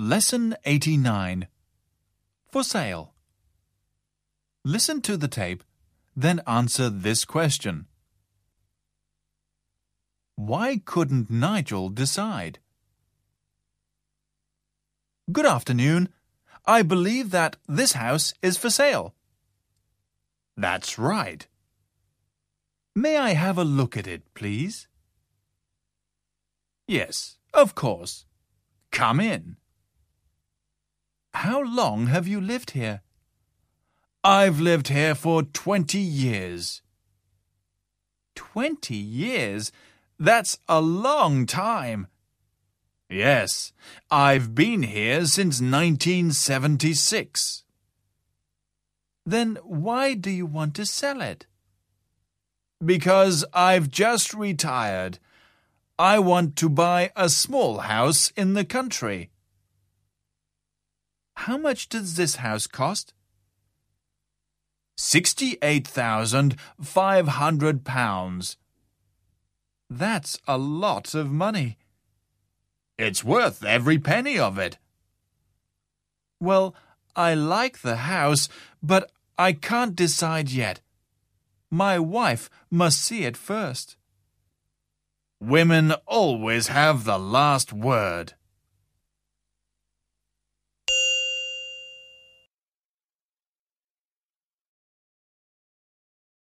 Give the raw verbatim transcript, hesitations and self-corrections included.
Lesson eighty-nine. For sale. Listen to the tape, then answer this question. Why couldn't Nigel decide? Good afternoon. I believe that this house is for sale. That's right. May I have a look at it, please? Yes, of course. Come in. How long have you lived here? I've lived here for twenty years. Twenty years? That's a long time. Yes, I've been here since nineteen seventy-six. Then why do you want to sell it? Because I've just retired. I want to buy a small house in the country. How much does this house cost? Sixty-eight thousand five hundred pounds. That's a lot of money. It's worth every penny of it. Well, I like the house, but I can't decide yet. My wife must see it first. Women always have the last word.